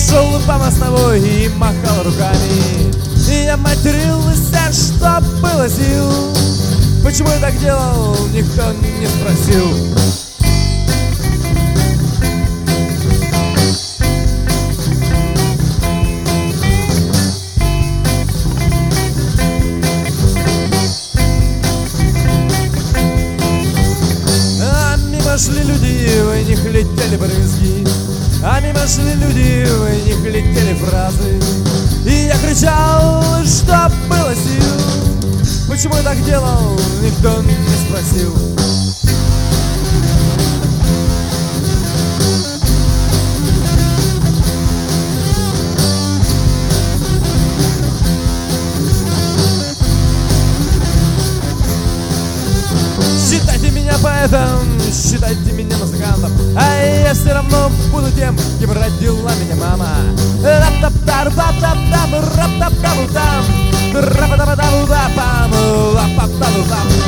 шел по мостовой и махал руками. И я матерился, что было сил. Почему я так делал, никто не спросил. А мимо шли люди, в них летели брызги. А мимо шли люди, в них летели фразы. И я кричал, что было сил. Почему я так делал, никто не спросил. Считайте меня поэтом, считайте меня музыкантом, а я все равно буду тем, кем родила меня мама. Рап-тап-тар-тап-тап-тап, рап-тап-кабу-там, рап-тап-тап-тап-тап, рап-тап-тап-тап.